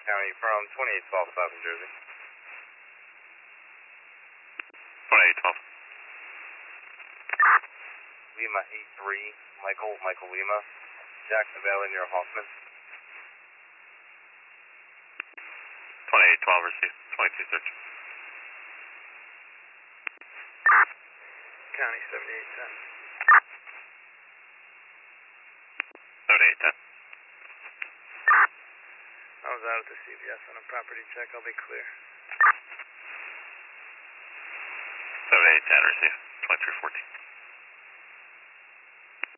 County from 2812 South New Jersey. 2812. Lima 83, Michael Lima, Jackson Valley near Hoffman. 2812 received. 22 search. County 7810. 7810. I was out at the CVS on a property check. I'll be clear. 7810 received. 2314.